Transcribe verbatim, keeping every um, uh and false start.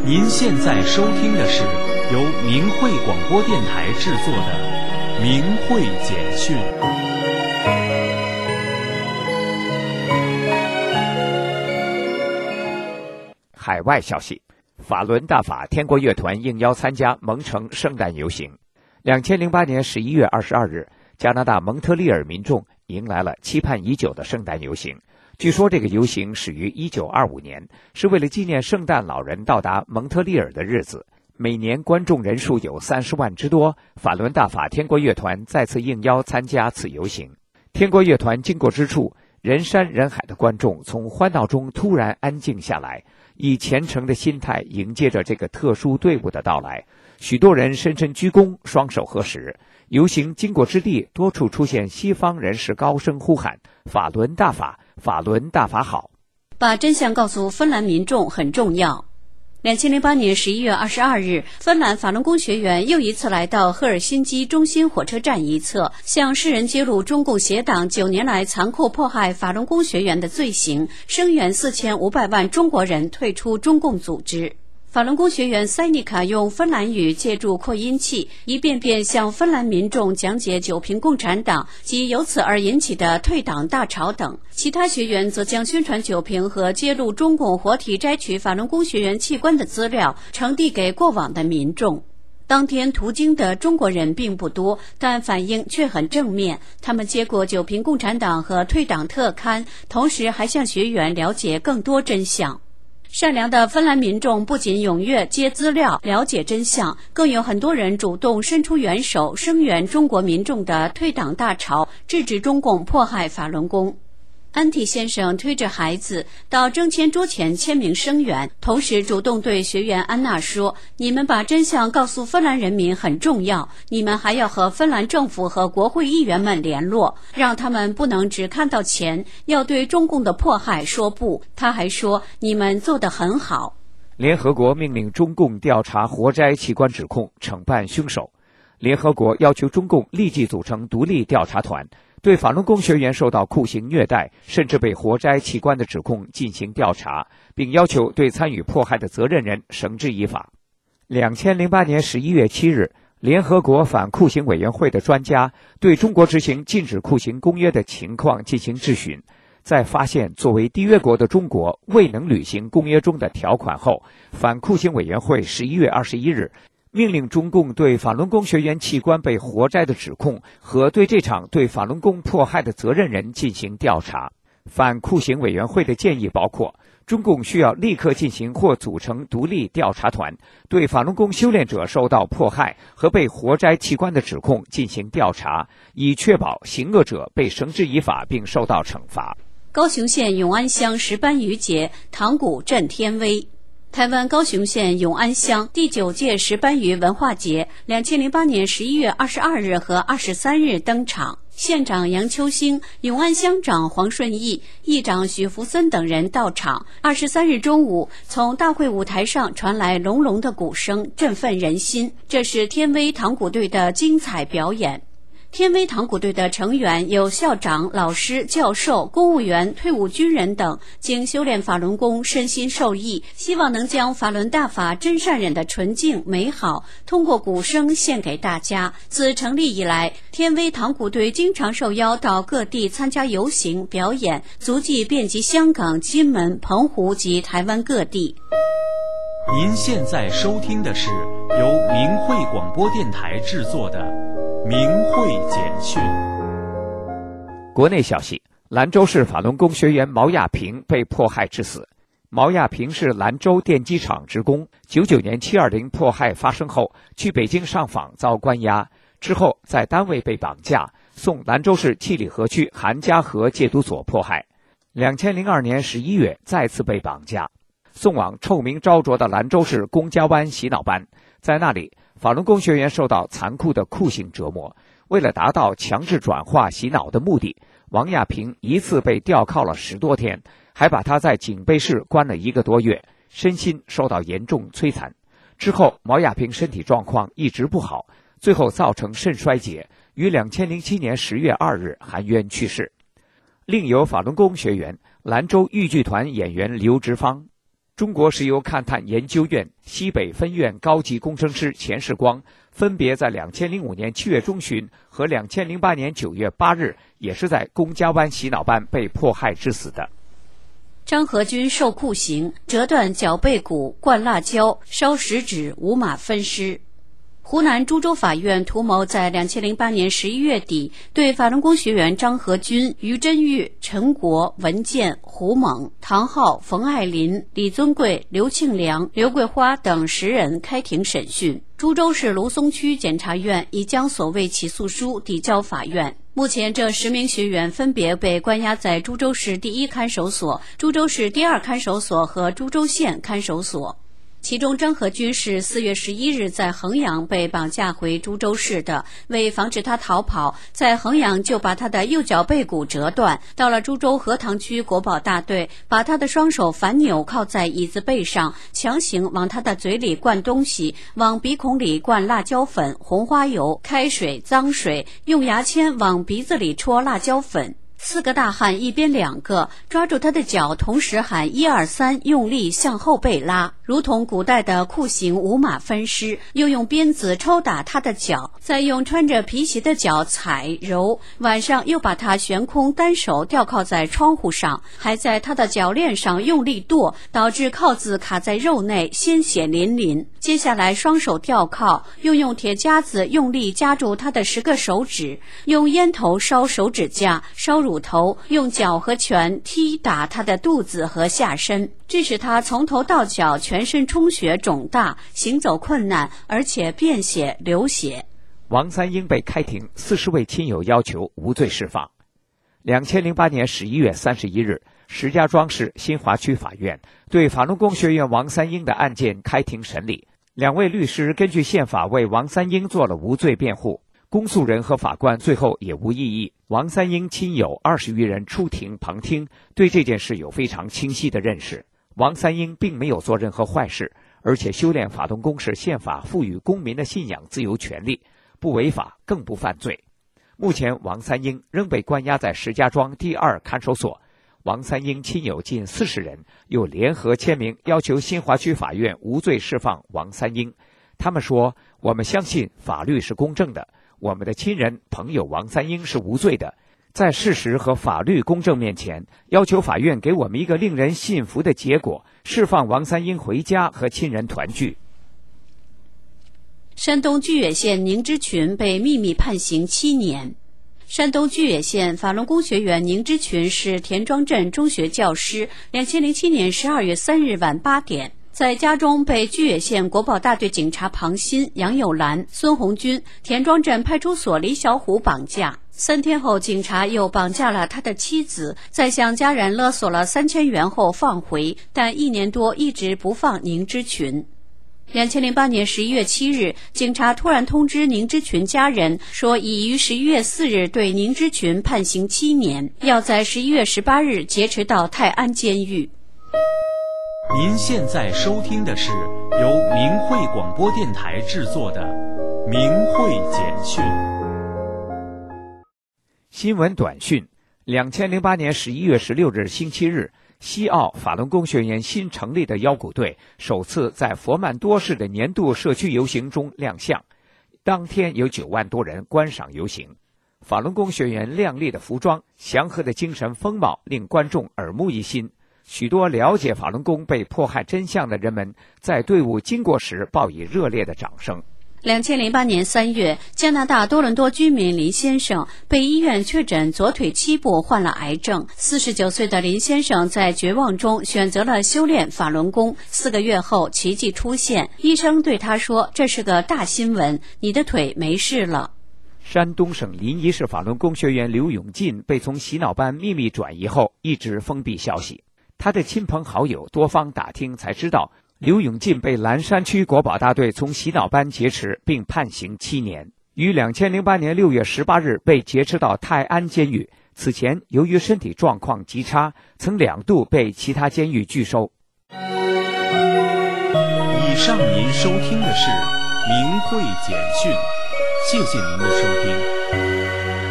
您现在收听的是由明慧广播电台制作的《明慧简讯》。 海外消息，法轮大法天国乐团应邀参加蒙城圣诞游行。两千零八年十一月二十二日，加拿大蒙特利尔民众迎来了期盼已久的圣诞游行。据说这个游行始于一九二五年，是为了纪念圣诞老人到达蒙特利尔的日子。每年观众人数有三十万之多，法轮大法天国乐团再次应邀参加此游行。天国乐团经过之处，人山人海的观众从欢闹中突然安静下来，以虔诚的心态迎接着这个特殊队伍的到来。许多人深深鞠躬，双手合十。游行经过之地，多处出现西方人士高声呼喊：法轮大法，法轮大法好。 把真相告诉芬兰民众很重要。两千零八年十一月二十二日，芬兰法轮功学员又一次来到赫尔辛基中心火车站一侧，向世人揭露中共协党九年来残酷迫害法轮功学员的罪行，声援四千五百万中国人退出中共组织。法轮功学员塞尼卡用芬兰语借助扩音器，一遍遍向芬兰民众讲解九评共产党及由此而引起的退党大潮等。其他学员则将宣传九评和揭露中共活体摘取法轮功学员器官的资料呈递给过往的民众。当天途经的中国人并不多，但反应却很正面。他们接过九评共产党和退党特刊，同时还向学员了解更多真相。善良的芬兰民众不仅踊跃接资料了解真相，更有很多人主动伸出援手，声援中国民众的退党大潮，制止中共迫害法轮功。安提先生推着孩子到征签桌前签名声援，同时主动对学员安娜说：你们把真相告诉芬兰人民很重要，你们还要和芬兰政府和国会议员们联络，让他们不能只看到钱，要对中共的迫害说不。他还说：你们做得很好。 联合国命令中共调查活摘器官指控，惩办凶手。联合国要求中共立即组成独立调查团，对法轮功学员受到酷刑虐待甚至被活摘器官的指控进行调查，并要求对参与迫害的责任人绳之以法。两千零八年十一月七日，联合国反酷刑委员会的专家对中国执行禁止酷刑公约的情况进行质询，在发现作为缔约国的中国未能履行公约中的条款后，反酷刑委员会十一月二十一日命令中共对法轮功学员器官被活摘的指控和对这场对法轮功迫害的责任人进行调查。反酷刑委员会的建议包括，中共需要立刻进行或组成独立调查团，对法轮功修炼者受到迫害和被活摘器官的指控进行调查，以确保行恶者被绳之以法并受到惩罚。 高雄县永安乡石斑鱼节，塘古振天威。台湾高雄县永安乡第九届石斑鱼文化节，两千零八年十一月二十二日和二十三日登场。县长杨秋兴、永安乡长黄顺义、议长许福森等人到场。二十三日中午，从大会舞台上传来隆隆的鼓声，振奋人心。这是天威塘鼓队的精彩表演。天威塘鼓队的成员有校长、老师、教授、公务员、退伍军人等，经修炼法轮功，身心受益，希望能将法轮大法真善忍的纯净美好通过鼓声献给大家。自成立以来，天威塘鼓队经常受邀到各地参加游行表演，足迹遍及香港、金门、澎湖及台湾各地。 您现在收听的是由明慧广播电台制作的明慧简讯。 国内消息，兰州市法轮功学员毛亚平被迫害致死。毛亚平是兰州电机厂职工，九九年七二零迫害发生后，去北京上访遭关押，之后在单位被绑架，送兰州市七里河区韩家河戒毒所迫害。两千零二年十一月再次被绑架，送往臭名昭著的兰州市龚家湾洗脑班，在那里法轮功学员受到残酷的酷刑折磨。为了达到强制转化洗脑的目的，王亚平一次被吊铐了十多天，还把他在警备室关了一个多月，身心受到严重摧残。之后毛亚平身体状况一直不好，最后造成肾衰竭，于两千零七年十月二日含冤去世。另有法轮功学员兰州豫剧团演员刘植芳。 中国石油勘探研究院西北分院高级工程师钱世光分别在两千零五年七月中旬和两千零八年九月八日，也是在公家湾洗脑班被迫害致死的。 张和军受酷刑，折断脚背骨，灌辣椒，烧食指，五马分尸。湖南株洲法院图谋在两千零八年十一月底对法轮功学员张和军、于真玉、陈国、文健、胡猛、唐浩、冯爱林、李尊贵、刘庆良、刘桂花等十人开庭审讯。株洲市芦松区检察院已将所谓起诉书递交法院。目前这十名学员分别被关押在株洲市第一看守所、株洲市第二看守所和株洲县看守所。其中张和军是四月十一日在衡阳被绑架回株洲市的，为防止他逃跑，在衡阳就把他的右脚背骨折断，到了株洲河塘区国保大队，把他的双手反扭靠在椅子背上，强行往他的嘴里灌东西，往鼻孔里灌辣椒粉、红花油、开水、脏水，用牙签往鼻子里戳辣椒粉。四个大汉一边两个抓住他的脚，同时喊一二三，用力向后背拉，如同古代的酷刑五马分尸，又用鞭子抽打他的脚，再用穿着皮鞋的脚踩揉，晚上又把他悬空单手吊靠在窗户上，还在他的脚链上用力剁，导致铐子卡在肉内，鲜血淋淋。接下来双手吊铐，又用铁夹子用力夹住他的十个手指，用烟头烧手指甲，烧乳头，用脚和拳踢打他的肚子和下身，致使他从头到脚全身充血肿大，行走困难，而且便血流血。 王三英被开庭，四十位亲友要求无罪释放。两千零八年十一月三十一日，石家庄市新华区法院对法轮功学员王三英的案件开庭审理。两位律师根据宪法为王三英做了无罪辩护，公诉人和法官最后也无异议。王三英亲友二十余人出庭旁听，对这件事有非常清晰的认识。王三英并没有做任何坏事，而且修炼法轮功是宪法赋予公民的信仰自由权利，不违法更不犯罪。目前王三英仍被关押在石家庄第二看守所。王三英亲友近四十人又联合签名要求新华区法院无罪释放王三英。他们说，我们相信法律是公正的，我们的亲人朋友王三英是无罪的，在事实和法律公正面前，要求法院给我们一个令人信服的结果，释放王三英回家和亲人团聚。 山东巨野县宁之群被秘密判刑七年。山东巨野县法轮功学员宁之群是田庄镇中学教师。两千零七年十二月三日晚八点，在家中被巨野县国保大队警察庞鑫、杨友兰、孙红军、田庄镇派出所李小虎绑架。三天后，警察又绑架了他的妻子，在向家人勒索了三千元后放回，但一年多一直不放宁之群。两千零八年十一月七日，警察突然通知宁之群家人说，已于十一月四日对宁之群判刑七年，要在十一月十八日劫持到泰安监狱。 您现在收听的是由明慧广播电台制作的《明慧简讯》 新闻短讯。两千零八年十一月十六日星期日，西澳法轮功学员新成立的腰鼓队首次在佛曼多市的年度社区游行中亮相，当天有九万多人观赏游行。法轮功学员亮丽的服装、祥和的精神风貌令观众耳目一新，许多了解法轮功被迫害真相的人们在队伍经过时报以热烈的掌声。 两千零八年三月，加拿大多伦多居民林先生被医院确诊左腿七部患了癌症。四十九岁的林先生在绝望中选择了修炼法轮功。四个月后，奇迹出现，医生对他说：“这是个大新闻，你的腿没事了。” 山东省临沂市法轮功学员刘永进被从洗脑班秘密转移后，一直封闭消息。他的亲朋好友多方打听才知道，刘永进被蓝山区国保大队从洗脑班劫持并判刑七年，于两千零八年六月十八日被劫持到泰安监狱。此前由于身体状况极差，曾两度被其他监狱拒收。 以上您收听的是明慧简讯，谢谢您的收听。